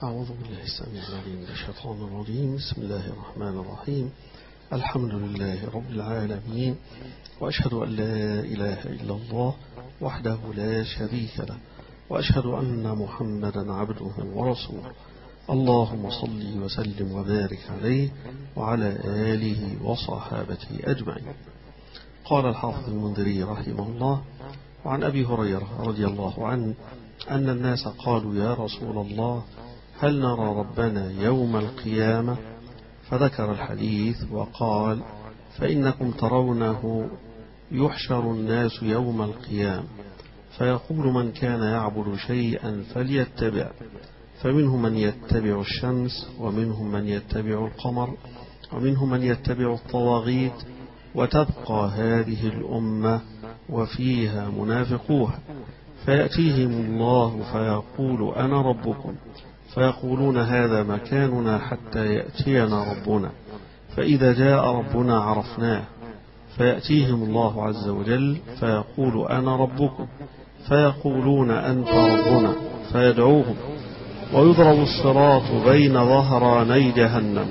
أعوذ بالله السميع العليم من الشيطان الرجيم. بسم الله الرحمن الرحيم. الحمد لله رب العالمين، وأشهد أن لا إله إلا الله وحده لا شريك له، وأشهد أن محمدا عبده ورسوله. اللهم صل وسلم وبارك عليه وعلى آله وصحابته أجمعين. قال الحافظ المنذري رحمه الله: وعن أبي هريرة رضي الله عنه أن الناس قالوا: يا رسول الله، هل نرى ربنا يوم القيامة؟ فذكر الحديث وقال: فإنكم ترونه يحشر الناس يوم القيامة، فيقول من كان يعبد شيئا فليتبع، فمنهم من يتبع الشمس، ومنهم من يتبع القمر، ومنهم من يتبع الطواغيت، وتبقى هذه الأمة وفيها منافقوها، فيأتيهم الله فيقول: أنا ربكم، فيقولون هذا مكاننا حتى يأتينا ربنا، فإذا جاء ربنا عرفناه، فيأتيهم الله عز وجل فيقول: أنا ربكم، فيقولون أنت ربنا، فيدعوهم، ويضرب الصراط بين ظهراني جهنم.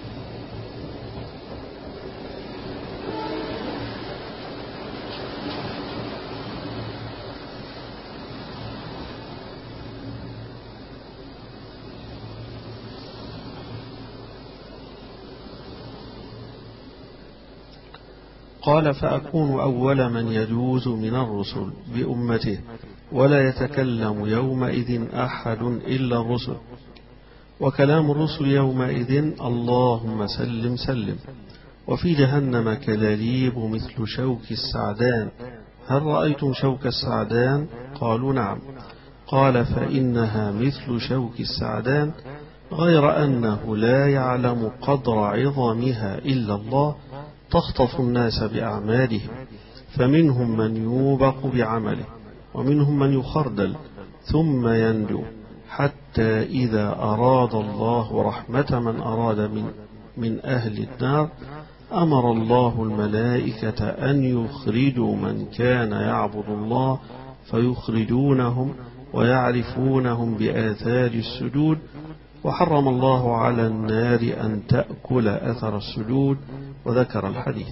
قال: فأكون أول من يجوز من الرسل بأمته، ولا يتكلم يومئذ أحد إلا الرسل، وكلام الرسل يومئذ: اللهم سلم سلم. وفي جهنم كلاليب مثل شوك السعدان، هل رأيتم شوك السعدان؟ قالوا: نعم. قال: فإنها مثل شوك السعدان، غير أنه لا يعلم قدر عظمها إلا الله، تخطف الناس بأعمالهم، فمنهم من يوبق بعمله، ومنهم من يخردل ثم ينجو، حتى إذا أراد الله رحمة من أراد من أهل النار، أمر الله الملائكة أن يخرجوا من كان يعبد الله، فيخرجونهم ويعرفونهم بآثار السجود، وحرم الله على النار أن تأكل أثر السجود، وذكر الحديث.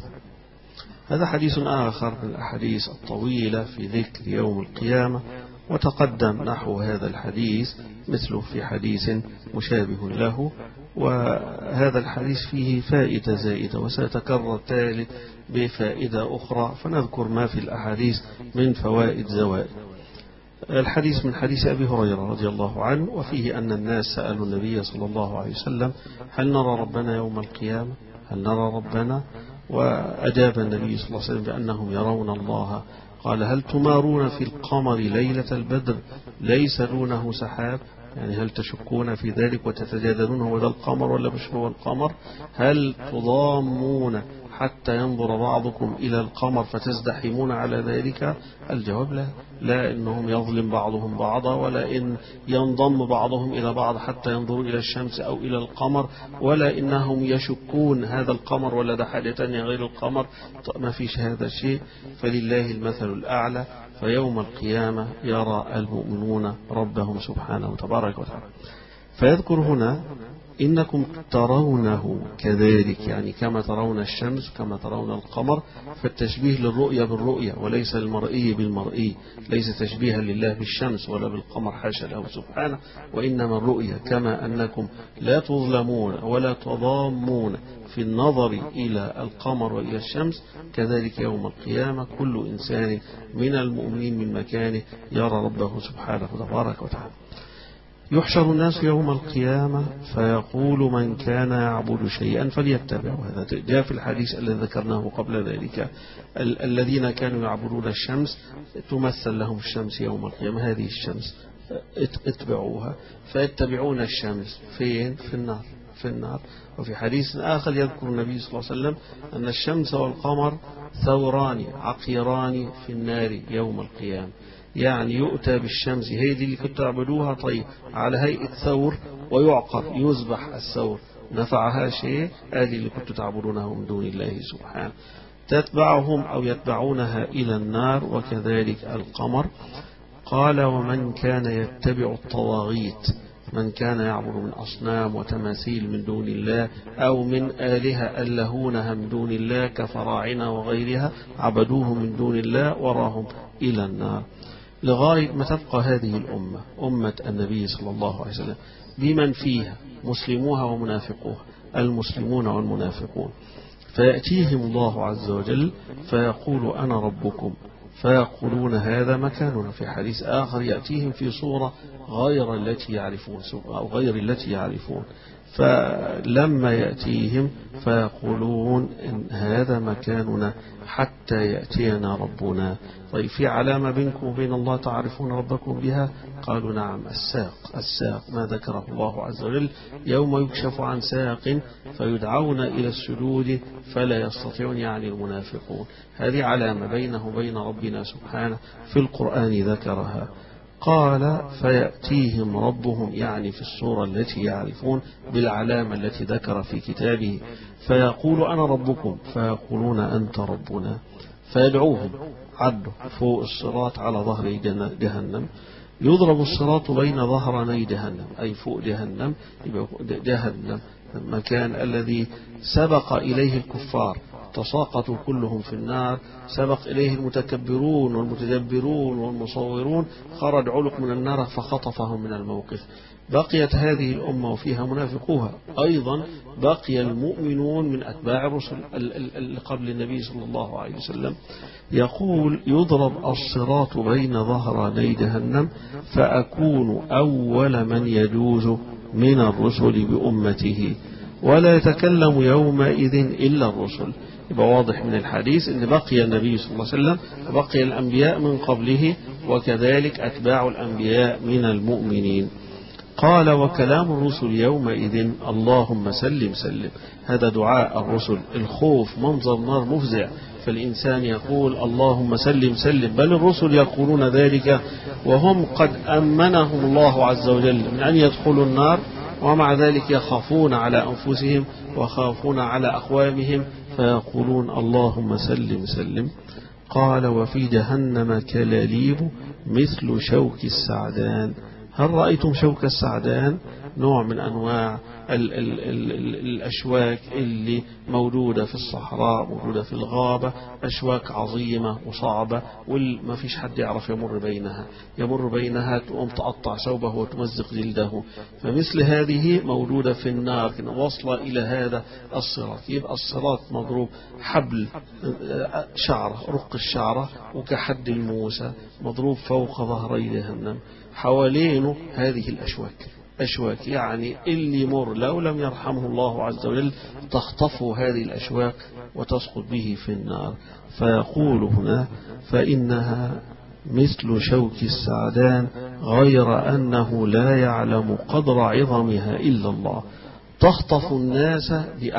هذا حديث آخر من الأحاديث الطويلة في ذكر يوم القيامة، وتقدم نحو هذا الحديث مثله في حديث مشابه له، وهذا الحديث فيه فائدة زائدة، وسيتكرر تالي بفائدة أخرى، فنذكر ما في الأحاديث من فوائد زوائد. الحديث من حديث أبي هريرة رضي الله عنه، وفيه أن الناس سألوا النبي صلى الله عليه وسلم: هل نرى ربنا يوم القيامة؟ هل نرى ربنا؟ وأجاب النبي صلى الله عليه وسلم بأنهم يرون الله. قال: هل تمارون في القمر ليلة البدر ليس دونه سحاب؟ يعني هل تشكون في ذلك وتتجادلون هو ذا القمر ولا مش هو القمر؟ هل تضامون حتى ينظر بعضكم إلى القمر فتزدحمون على ذلك؟ الجواب لا، لا إنهم يظلم بعضهم بعضا، ولا إن ينضم بعضهم إلى بعض حتى ينظروا إلى الشمس أو إلى القمر، ولا إنهم يشكون هذا القمر ولا ده حاجة تانية غير القمر. ما فيش هذا الشيء، فلله المثل الأعلى. فيوم القيامة يرى المؤمنون ربهم سبحانه وتبارك وتعالى. فيذكر هنا: إنكم ترونه كذلك، يعني كما ترون الشمس كما ترون القمر، فالتشبيه للرؤية بالرؤية وليس المرئي بالمرئي، ليس تشبيها لله بالشمس ولا بالقمر، حاشا له سبحانه، وإنما الرؤية كما أنكم لا تظلمون ولا تضامون في النظر إلى القمر وإلى الشمس، كذلك يوم القيامة كل إنسان من المؤمنين من مكانه يرى ربه سبحانه وتبارك وتعالى. يحشر الناس يوم القيامة فيقول من كان يعبد شيئا فليتبع. هذا جاء في الحديث الذي ذكرناه قبل ذلك: الذين كانوا يعبدون الشمس تمثل لهم الشمس يوم القيامة، هذه الشمس اتبعوها، فيتبعون الشمس فين؟ في النار. وفي حديث آخر يذكر النبي صلى الله عليه وسلم أن الشمس والقمر ثوران عقيران في النار يوم القيامة، يعني يؤتى بالشمس، هي دي اللي كنت تعبدوها، طيب على هيئة ثور، ويعقر يذبح الثور، نفعها شيء؟ هذه اللي كنت تعبدونها من دون الله سبحانه، تتبعهم أو يتبعونها إلى النار. وكذلك القمر. قال: ومن كان يتبع الطواغيت، من كان يعبد من أصنام وتماثيل من دون الله أو من آلهة ألهونها من دون الله كفراعنة وغيرها عبدوه من دون الله وراهم إلى النار، لغاية ما تبقى هذه الأمة أمة النبي صلى الله عليه وسلم بمن فيها مسلموها ومنافقوها، المسلمون والمنافقون، فيأتيهم الله عز وجل فيقول أنا ربكم، فيقولون هذا مكاننا. في حديث آخر يأتيهم في صورة غير التي يعرفون أو غير التي يعرفون، فلما يأتيهم فيقولون إن هذا مكاننا حتى يأتينا ربنا. طيب في علامة بينكم وبين الله تعرفون ربكم بها؟ قالوا نعم، الساق ما ذكره الله عز وجل يوم يكشف عن ساق فيدعون إلى السجود فلا يستطيعون، يعني المنافقون. هذه علامة بينه وبين ربنا سبحانه في القرآن ذكرها. قال فيأتيهم ربهم، يعني في الصورة التي يعرفون بالعلامة التي ذكر في كتابه، فيقول أنا ربكم، فيقولون أنت ربنا، فيدعوهم عدوا فوق الصراط على ظهر جهنم. يضرب الصراط بين ظهراني جهنم، أي فوق جهنم. جهنم المكان الذي سبق إليه الكفار تساقطوا كلهم في النار، سبق إليه المتكبرون والمتجبرون والمصورون، خرج علق من النار فخطفهم من الموقف. بقيت هذه الأمة وفيها منافقوها، أيضا بقي المؤمنون من أتباع الرسل اللي قبل النبي صلى الله عليه وسلم. يقول يضرب الصراط بين ظهراني جهنم فأكون أول من يجوز من الرسل بأمته ولا يتكلم يومئذ إلا الرسل. يبقى واضح من الحديث أن بقي النبي صلى الله عليه وسلم وبقي الأنبياء من قبله، وكذلك أتباع الأنبياء من المؤمنين. قال وكلام الرسل يومئذ اللهم سلم سلم. هذا دعاء الرسل، الخوف منظر نار مفزع، فالإنسان يقول اللهم سلم سلم، بل الرسل يقولون ذلك وهم قد أمنهم الله عز وجل من أن يدخلوا النار، ومع ذلك يخافون على أنفسهم وخافون على أقوامهم، فيقولون اللهم سلم سلم. قال وفي جهنم كلاليب مثل شوك السعدان. هل رأيتم شوك السعدان؟ نوع من أنواع الأشواك اللي موجودة في الصحراء، موجودة في الغابة، أشواك عظيمة وصعبة وما فيش حد يعرف يمر بينها تقوم تقطع ثوبه وتمزق جلده. فمثل هذه موجودة في النار واصلة إلى هذا الصراط. يبقى الصراط مضروب حبل شعرة، رق الشعرة وكحد الموسى، مضروب فوق ظهري جهنم، حوالينه هذه أشواك، يعني اللي يمر لو لم يرحمه الله عز وجل تخطفه هذه الأشواك وتسقط به في النار. فيقول هنا فإنها مثل شوك السعدان غير أنه لا يعلم قدر عظمها إلا الله، تخطف الناس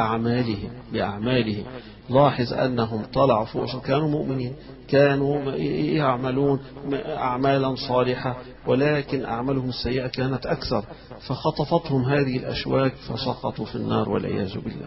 بأعمالهم. لاحظ أنهم طلعوا فوق، كانوا مؤمنين، كانوا يعملون أعمالا صالحة، ولكن أعمالهم السيئة كانت أكثر، فخطفتهم هذه الأشواك فسقطوا في النار والعياذ بالله.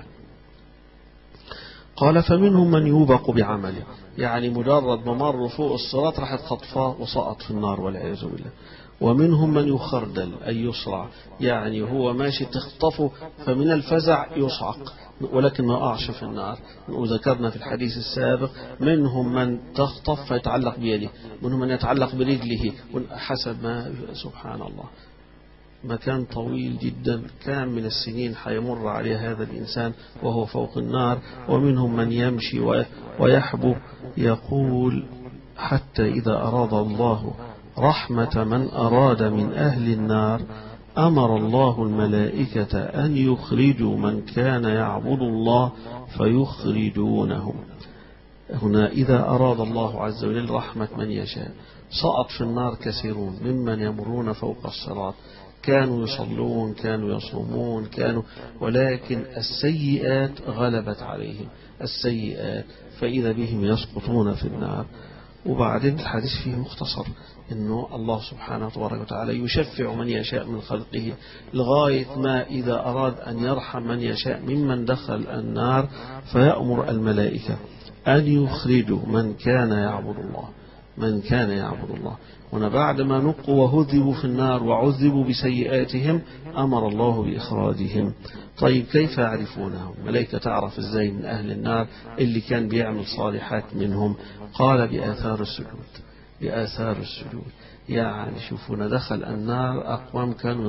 قال فمنهم من يوبق بعمله، يعني مجرد ما مر فوق الصراط راحت خطفاه وسقط في النار والعياذ بالله. ومنهم من يخردل أي يصرع، يعني هو ماشي تخطفه فمن الفزع يصعق ولكن ما يقعش في النار. وذكرنا في الحديث السابق منهم من تخطف فيتعلق بيده، منهم من يتعلق برجله، حسب ما سبحان الله. مكان طويل جدا، كان من السنين حيمر عليه هذا الإنسان وهو فوق النار. ومنهم من يمشي ويحبو، يقول حتى إذا أراد الله رحمة من أراد من أهل النار أمر الله الملائكة أن يخرجوا من كان يعبد الله فيخرجونهم. هنا إذا أراد الله عز وجل رحمة من يشاء. سقط في النار كثيرون ممن يمرون فوق الصراط، كانوا يصلون، كانوا يصومون، ولكن السيئات غلبت عليهم، السيئات، فإذا بهم يسقطون في النار. وبعدين الحديث فيه مختصر إنه الله سبحانه وتعالى يشفع من يشاء من خلقه، لغاية ما إذا أراد أن يرحم من يشاء ممن دخل النار فيأمر الملائكة أن يخرجوا من كان يعبد الله. من كان يعبد الله. هنا بعد ما نقوا وهذبوا في النار وعذبوا بسيئاتهم أمر الله بإخراجهم. طيب كيف يعرفونهم؟ ملائكة تعرف ازاي من أهل النار اللي كان بيعمل صالحات منهم؟ قال بآثار السجود. بآثار السجود يعني شوفونا دخل النار أقوام كانوا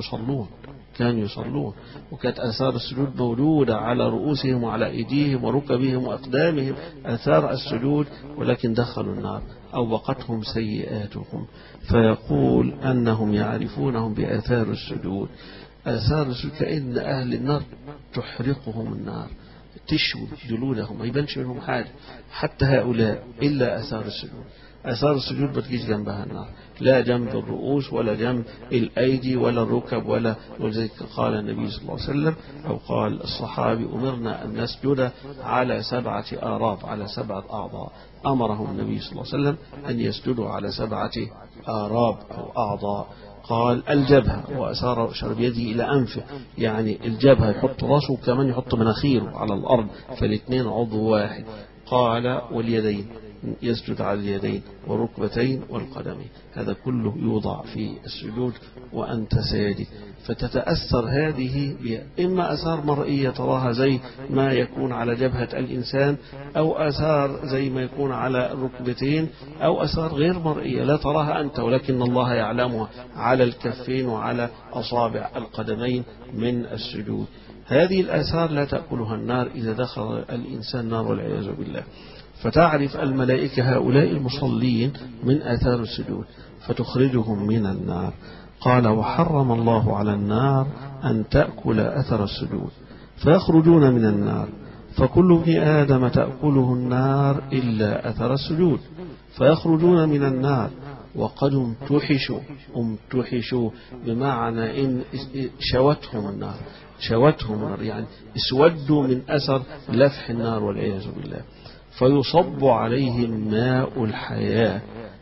يصلون وكانت آثار السجود موجودة على رؤوسهم وعلى أيديهم وركبهم وأقدامهم آثار السجود، ولكن دخلوا النار أوبقتهم سيئاتهم. فيقول أنهم يعرفونهم بآثار السجود. آثار السجود كأن أهل النار تحرقهم النار، تشوي جلودهم، ما يبانش منهم حاجة حتى هؤلاء إلا آثار السجود. آثار السجود بتجيش جنبها النار، لا جنب الرؤوس ولا جنب الأيدي ولا الركب ولا. ولذلك قال النبي صلى الله عليه وسلم أو قال الصحابي أمرنا أن نسجد على 7 آراب، على 7 أعضاء. أمرهم النبي صلى الله عليه وسلم أن يسجدوا على 7 آراب أو أعضاء. قال الجبهة وأشار بيده إلى أنفه، يعني الجبهة يحط رأسه وكمان يحط مناخيره على الأرض، فالاثنين عضو واحد. قال واليدين يسجد على اليدين والركبتين والقدمين، هذا كله يوضع في السجود وأنت ساجد. فتتأثر هذه إما أثار مرئية تراها زي ما يكون على جبهة الإنسان، أو أثار زي ما يكون على الركبتين، أو أثار غير مرئية لا تراها أنت ولكن الله يعلمها على الكفين وعلى أصابع القدمين من السجود. هذه الآثار لا تأكلها النار إذا دخل الإنسان نار والعياذ بالله. فتعرف الملائكة هؤلاء المصلين من آثار السجود فتخرجهم من النار. قال وحرم الله على النار أن تأكل أثر السجود فيخرجون من النار، فكل ابن آدم تأكله النار إلا أثر السجود فيخرجون من النار وقد امتحشوا بمعنى إن شوتهم النار يعني اسودوا من أثر لفح النار والعياذ بالله. فيصب عليهم ماء الحياة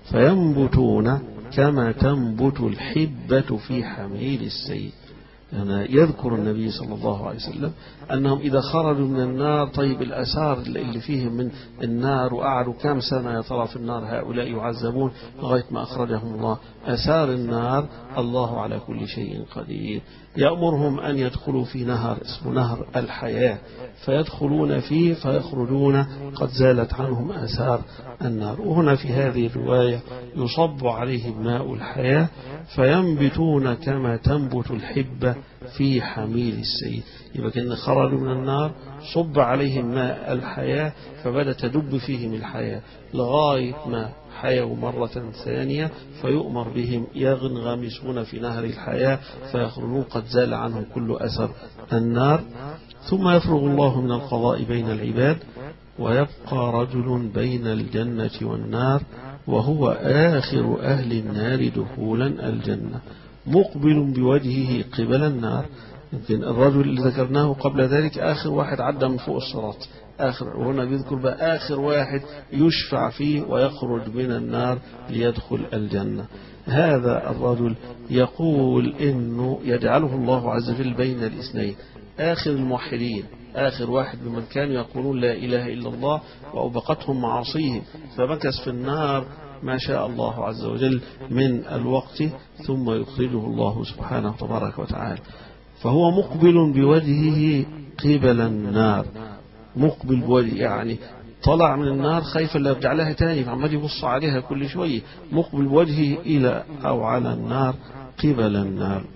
فينبتون كما تنبت الحبة في حميل السيل. يعني يذكر النبي صلى الله عليه وسلم أنهم إذا خرجوا من النار، طيب الأثار اللي فيهم من النار وقعدوا كام سنة يا ترى في النار هؤلاء يعذبون لغاية ما أخرجهم الله. أثار النار الله على كل شيء قدير. يأمرهم أن يدخلوا في نهر اسمه نهر الحياة فيدخلون فيه فيخرجون قد زالت عنهم آثار النار. وهنا في هذه الرواية يصب عليهم ماء الحياة فينبتون كما تنبت الحبة في حميل السيل. يبقى كأن خرجوا من النار صب عليهم ماء الحياة فبدأت تدب فيهم الحياة لغاية ما حيوا مرة ثانية فيؤمر بهم ينغمسون في نهر الحياة فيخرجون قد زال عنهم كل أثر النار. ثم يفرغ الله من القضاء بين العباد ويبقى رجل بين الجنة والنار وهو آخر أهل النار دخولا الجنة مقبل بوجهه قبل النار. يمكن الرجل اللي ذكرناه قبل ذلك آخر واحد عدى من فوق الصراط، آخر. وهنا بيذكر بقى آخر واحد يشفع فيه ويخرج من النار ليدخل الجنة. هذا الرجل يقول إنه يجعله الله عز وجل بين الاثنين، آخر الموحدين، آخر واحد بمن كانوا يقولون لا إله إلا الله وأوبقتهم معاصيهم فمكث في النار ما شاء الله عز وجل من الوقت ثم يخرجه الله سبحانه تبارك وتعالى. فهو مقبل بوجهه قبل النار، مقبل بوجهه يعني طلع من النار خايف لا يرجع لها تاني فعمال يبص عليها كل شوية، مقبل بوجهه إلى أو على النار قبل النار.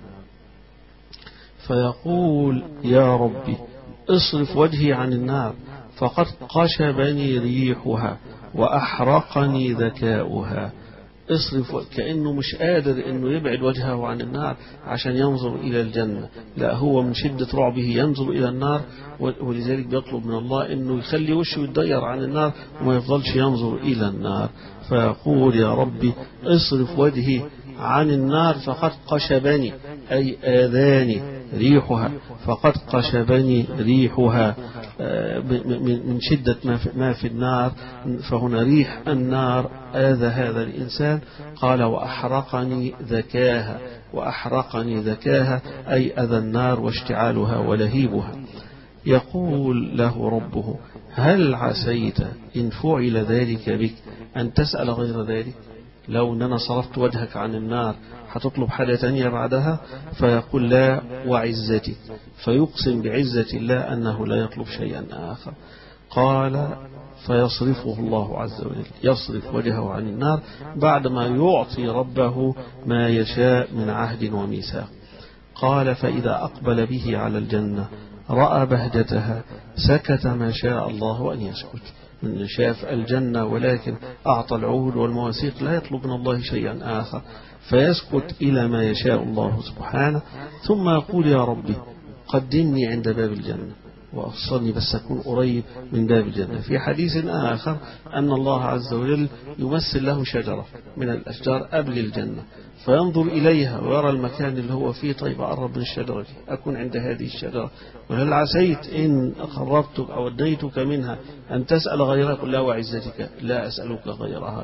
فيقول يا ربي اصرف وجهي عن النار فقد قشبني ريحها وأحرقني ذكاؤها. اصرف، كأنه مش قادر انه يبعد وجهه عن النار عشان ينظر الى الجنة، لا هو من شدة رعبه ينظر الى النار، ولذلك بيطلب من الله انه يخلي وشه يتضير عن النار وما يفضلش ينظر الى النار. فيقول يا ربي اصرف وجهي عن النار فقد قشبني أي آذاني ريحها، فقد قشبني ريحها من شدة ما في النار. فهنا ريح النار آذى هذا الإنسان. قال وأحرقني ذكاها، وأحرقني ذكاها أي أذى النار واشتعالها ولهيبها. يقول له ربه هل عسيت إن فعل ذلك بك أن تسأل غير ذلك؟ لو أن أنا صرفت وجهك عن النار هتطلب حاجة تانية بعدها؟ فيقول لا وعزتي، فيقسم بعزة الله أنه لا يطلب شيئا آخر. قال فيصرفه الله عز وجل، يصرف وجهه عن النار بعدما يعطي ربه ما يشاء من عهد وميثاق. قال فإذا أقبل به على الجنة رأى بهجتها سكت ما شاء الله أن يسكت. من شاف الجنة ولكن أعطى العهود والمواثيق لا يطلب من الله شيئا آخر، فيسكت إلى ما يشاء الله سبحانه، ثم يقول يا ربي قدمني عند باب الجنة وأوصلني بس أكون قريب من باب الجنة. في حديث آخر أن الله عز وجل يمثل له شجرة من الأشجار قبل الجنة، فينظر إليها ويرى المكان اللي هو فيه، طيب أقرب من الشجرة أكون عند هذه الشجرة، وهل عسيت إن قربتك أو أدنيتك منها أن تسأل غيرها؟ قل لا وعزتك لا أسألك غيرها.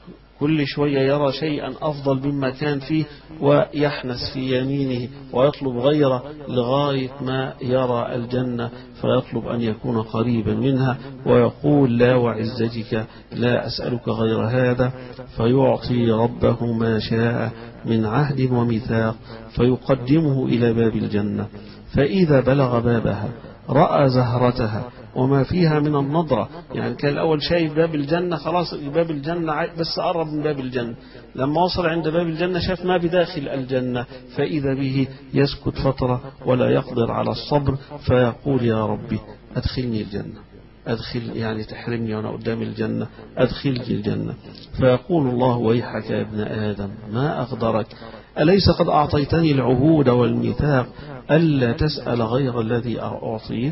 كل شوية يرى شيئا أفضل مما كان فيه ويحنس في يمينه ويطلب غيره لغاية ما يرى الجنة فيطلب أن يكون قريبا منها، ويقول لا وعزتك لا أسألك غير هذا، فيعطي ربه ما شاء من عهد وميثاق فيقدمه إلى باب الجنة. فإذا بلغ بابها رأى زهرتها وما فيها من النضرة، يعني كان الأول شايف باب الجنة، خلاص باب الجنة بس قرب من باب الجنة، لما وصل عند باب الجنة شاف ما بداخل الجنة، فإذا به يسكت فترة ولا يقدر على الصبر، فيقول يا ربي أدخلني الجنة، أدخل يعني تحرمني وأنا قدام الجنة، أدخلني الجنة. فيقول الله ويحك يا ابن آدم ما أغدرك، أليس قد أعطيتني العهود والميثاق ألا تسأل غير الذي أعطيت؟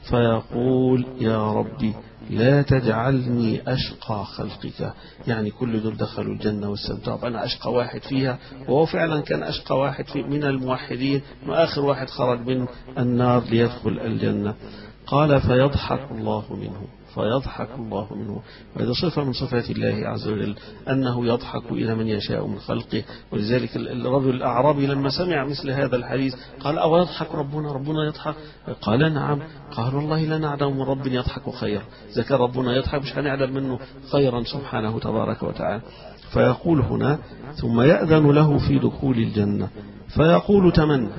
فيقول يا ربي لا تجعلني أشقى خلقك، يعني كل دول دخلوا الجنة واستمتعوا، أنا أشقى واحد فيها، وهو فعلا كان أشقى واحد من الموحدين وآخر واحد خرج من النار ليدخل الجنة. قال فيضحك الله منه، فيضحك الله منه. وهذا صفة من صفات الله عز وجل أنه يضحك إلى من يشاء من خلقه. ولذلك الرجل الأعرابي لما سمع مثل هذا الحديث قال أو يضحك ربنا يضحك؟ قال نعم. قال والله لا نعلم من رب يضحك خيرا، إذا كان ربنا يضحك مش هنعلم منه خيرا سبحانه تبارك وتعالى. فيقول هنا ثم يأذن له في دخول الجنة فيقول تمنى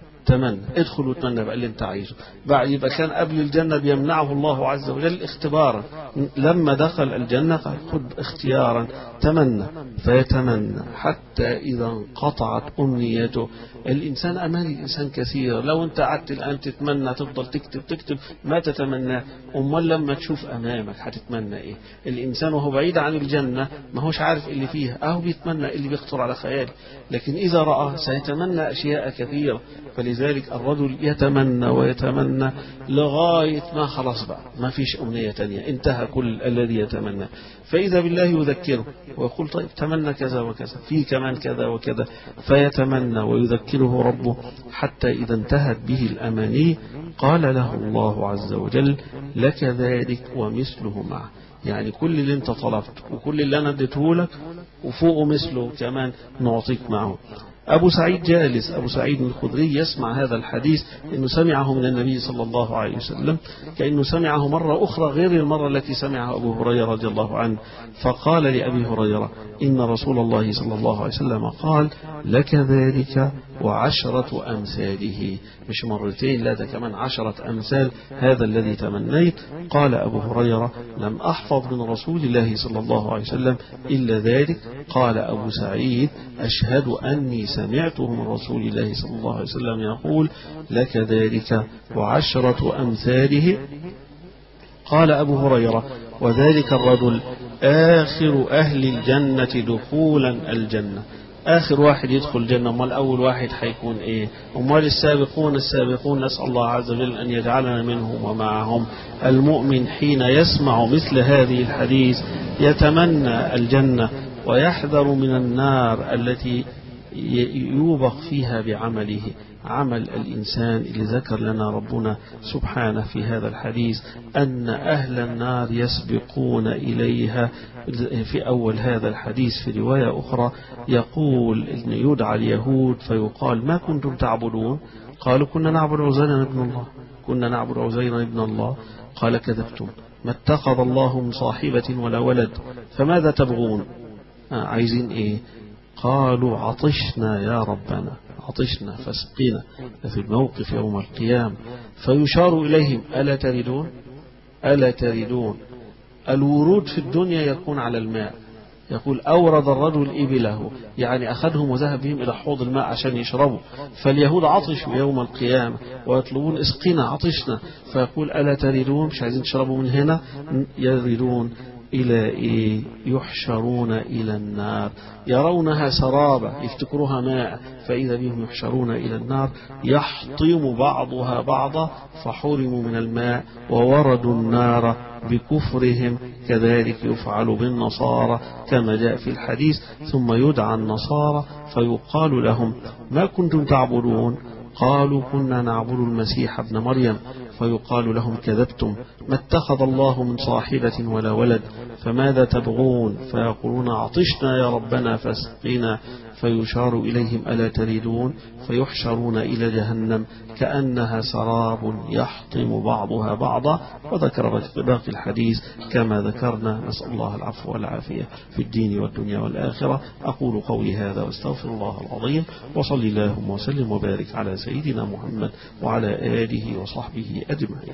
ادخل وتمنى بقى اللي انت عايزه. بعد يبقى كان قبل الجنة بيمنعه الله عز وجل اختبارا، لما دخل الجنة قال خذ اختيارا تمنى، فيتمنى حتى إذا انقطعت أمنيته. الإنسان أماني الإنسان كثير، لو أنت قعدت الآن تتمنى تفضل تكتب ما تتمنى، أمال لما تشوف أمامك هتتمنى إيه؟ الإنسان وهو بعيد عن الجنة ما هوش عارف اللي فيها، أهو بيتمنى اللي بيخطر على خياله، لكن إذا رأى سيتمنى أشياء كثيرة. فلذلك الرجل يتمنى ويتمنى لغاية ما خلاص بقى ما فيش أمنية تانية، انتهى كل الذي يتمنى. فإذا بالله يذكره ويقول طيب تمنى كذا وكذا، في كمان كذا وكذا، فيتمنى ويذكره ربه حتى إذا انتهت به الأماني قال له الله عز وجل لك ذلك ومثله معه، يعني كل اللي انت طلبت وكل اللي أنا اديته لك وفوقه مثله كمان نعطيك معه. أبو سعيد جالس، أبو سعيد الخدري يسمع هذا الحديث إنه سمعه من النبي صلى الله عليه وسلم، كأنه سمعه مرة أخرى غير المرة التي سمعها أبو هريرة رضي الله عنه. فقال لأبي هريرة إن رسول الله صلى الله عليه وسلم قال لك ذلك وعشرة أمثاله، مش مرتين، لا ده كمان 10 أمثال هذا الذي تمنيت. قال أبو هريرة لم أحفظ من رسول الله صلى الله عليه وسلم إلا ذلك. قال أبو سعيد أشهد أني سمعته من رسول الله صلى الله عليه وسلم يقول لك ذلك وعشرة أمثاله. قال أبو هريرة وذلك الرجل آخر أهل الجنة دخولا الجنة، آخر واحد يدخل الجنة. أمال أول واحد حيكون إيه؟ أمال السابقون نسأل الله عز وجل أن يجعلنا منهم ومعهم. المؤمن حين يسمع مثل هذه الحديث يتمنى الجنة ويحذر من النار التي يوبق فيها بعمله، عمل الإنسان اللي ذكر لنا ربنا سبحانه في هذا الحديث أن أهل النار يسبقون إليها. في أول هذا الحديث في رواية أخرى يقول إن يدعى اليهود فيقال ما كنتم تعبدون؟ قالوا كنا نعبد عزيرا ابن الله. قال كذبتم، ما اتخذ الله من صاحبة ولا ولد، فماذا تبغون؟ عايزين إيه؟ قالوا عطشنا يا ربنا، عطشنا فاسقنا، في الموقف يوم القيامة. فيشار إليهم ألا تردون؟ ألا تردون. الورود في الدنيا يكون على الماء، يقول أورد الرجل إبله، يعني أخذهم وذهب بهم إلى حوض الماء عشان يشربوا. فاليهود عطشوا يوم القيامة ويطلبون اسقنا، عطشنا. فيقول ألا تردون، مش عايزين تشربوا من هنا؟ يردون إلى إيه؟ يحشرون إلى النار، يرونها سرابة يفتكروها ماء، فإذا بهم يحشرون إلى النار يحطم بعضها بعضا، فحرموا من الماء ووردوا النار بكفرهم. كذلك يفعل بالنصارى كما جاء في الحديث. ثم يدعى النصارى فيقال لهم ما كنتم تعبدون؟ قالوا كنا نعبد المسيح ابن مريم. فيقال لهم كذبتم، ما اتخذ الله من صاحبة ولا ولد، فماذا تبغون؟ فيقولون عطشنا يا ربنا فاسقنا. فيشار إليهم ألا تريدون؟ فيحشرون إلى جهنم كأنها سراب يحطم بعضها بعضا. وذكر باقي الحديث كما ذكرنا. نسأل الله العفو والعافية في الدين والدنيا والآخرة. أقول قولي هذا واستغفر الله العظيم، وصلي اللهم وسلم وبارك على سيدنا محمد وعلى آله وصحبه أجمعين.